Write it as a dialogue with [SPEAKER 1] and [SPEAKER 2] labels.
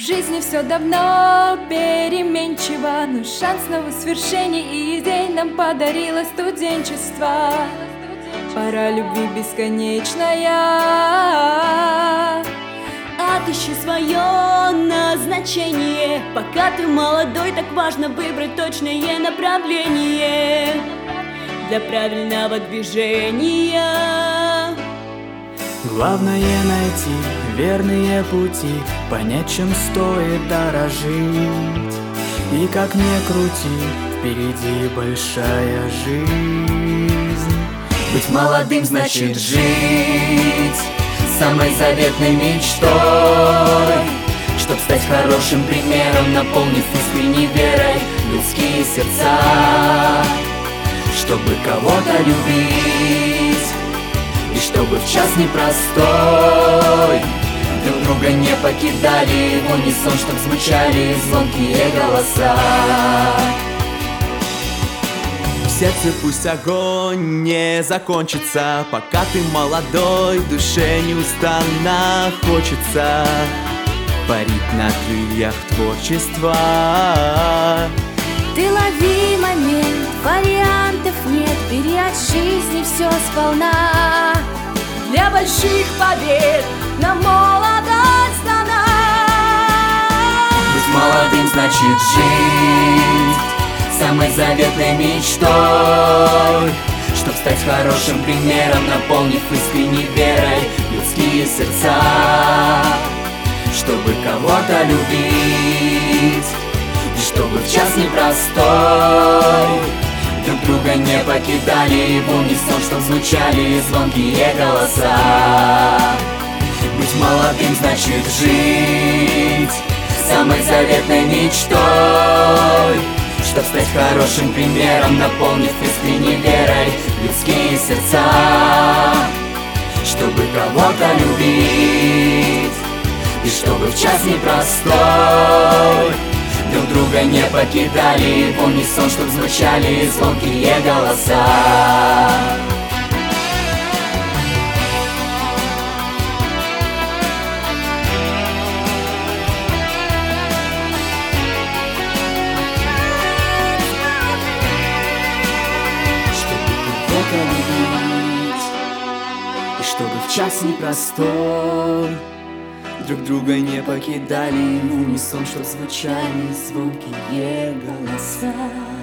[SPEAKER 1] жизни все давно переменчиво, но шанс новых свершений и идей нам подарило студенчество. Пора любви бесконечная.
[SPEAKER 2] Отыщи свое назначение. Пока ты молодой, так важно выбрать точное направление для правильного движения.
[SPEAKER 3] Главное найти верные пути, понять, чем стоит дорожить. И как ни крути, впереди большая жизнь.
[SPEAKER 4] Быть молодым значит жить самой заветной мечтой, чтоб стать хорошим примером, наполнив искренней верой людские сердца, чтобы кого-то любить, и чтобы в час непростой друг друга не покидали в унисон, чтоб звучали звонкие голоса.
[SPEAKER 3] В сердце пусть огонь не закончится, пока ты молодой, душе неустанно хочется парить на крыльях творчества.
[SPEAKER 1] Ты лови момент, вариантов нет, бери от жизни все сполна. Для больших побед на молодость дана.
[SPEAKER 4] Быть молодым значит жить самой заветной мечтой, чтоб стать хорошим примером, наполнив искренней верой людские сердца, чтобы кого-то любить, и чтобы в час непростой друг друга не покидали в унисон, чтоб звучали звонкие голоса. Быть молодым значит жить самой заветной мечтой, чтоб стать хорошим примером, наполнив искренней верой людские сердца, чтобы кого-то любить, и чтобы в час непростой друг друга не покидали в унисон, чтоб звучали звонкие голоса. Любить, и чтобы в час непростой друг друга не покидали в унисон, чтоб звучали звонкие голоса.